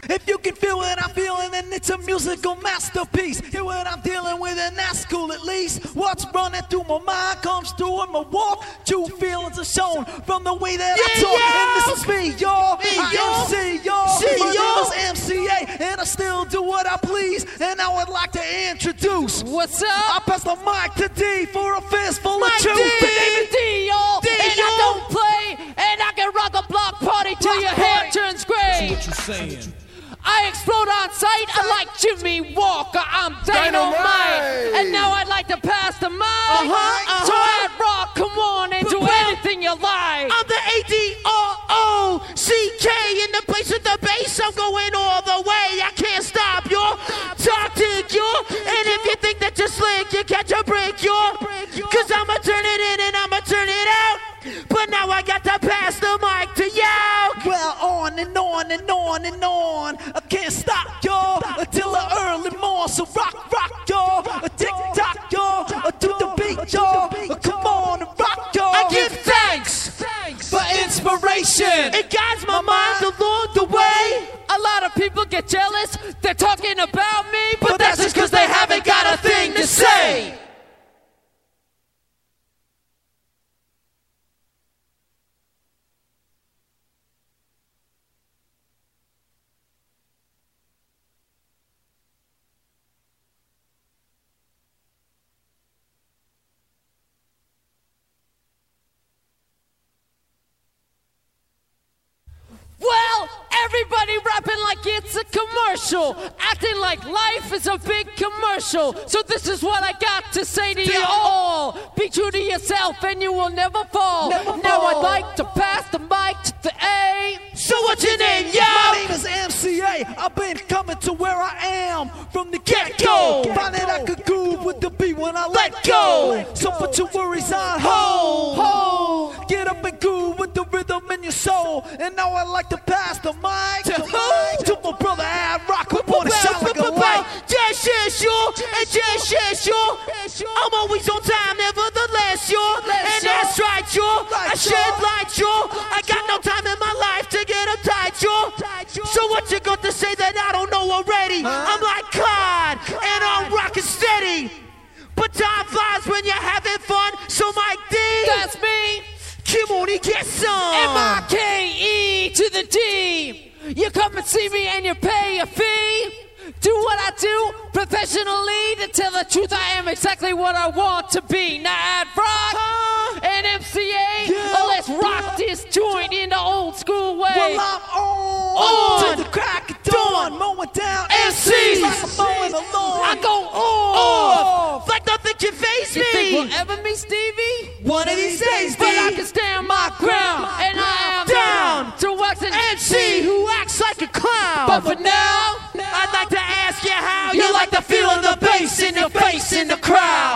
If you can feel what I'm feeling, then it's a musical masterpiece. Hear what I'm dealing with, and that's cool at least. What's running through my mind comes through in my walk. True feelings are shown from the way that I talk. And this is me, y'all. MC, y'all. My name is MCA, and I still do what I please. And I would like to introduce. What's up? I pass the mic to D for a fistful of truth. My name is D, y'all. And I don't play, and I can rock a block party till your hair turns gray. What you saying? I explode on sight, I like Jimmy Walker, I'm dynamite. And now I'd like to pass the mic. So I'd rock, come on, and do anything you like. I'm the ADROCK in the place with the bass. I'm going all the way. I can't stop, y'all. Toxic, y'all. And if you think that you're slick, you catch a break, y'all. Cause I'ma turn it in and I'ma turn it out. But now I got to pass the mic to you. Well, on and on and on and on. I can't stop, y'all, until the early morn. So rock, y'all. Tick-tock, y'all. Do the beat, y'all. Come on and rock, y'all. I give thanks For inspiration. It guides my mind along the way. A lot of people get jealous, they're talking about me, but that's just cause they haven't got a thing to say. Well, everybody rapping like it's a commercial, acting like life is a big commercial. So this is what I got to say to you all. Be true to yourself and you will never fall. Now I'd like to pass the mic to the A. So what's your name, yo? My name is MCA. I've been coming to where I am from the get-go. Finding I could groove with the beat when I let go. So put your worries on hold. Get up and groove with the rhythm in your soul. And now I'd like to pass the mic to who? To my brother Ad Rock, who wanna sound like a light. Sure. I'm always on time, nevertheless, y'all. And that's right, y'all. I shed light, y'all. I got no time in my life to get uptight, y'all. So what you got to say that I don't know already? I'm like God, and I'm rocking steady. But time flies when you're having fun. So Mike D, That's me. come on and get some. M-I-K-E to the D. You come and see me and you pay a fee. Do what I do professionally. To tell the truth, I am exactly what I want to be. Now Ad Rock and MCA, let's rock this joint in the old school way. Well, I'm on to the crack of dawn, mowing down MCs like I'm mowing the lawn. I go off like nothing can face You think me. we'll ever meet Stevie? One of these days, But I D. can stand my ground, and I am Down to wax an MC who acts like a clown. But for now, I'd like to ask you how you like the feeling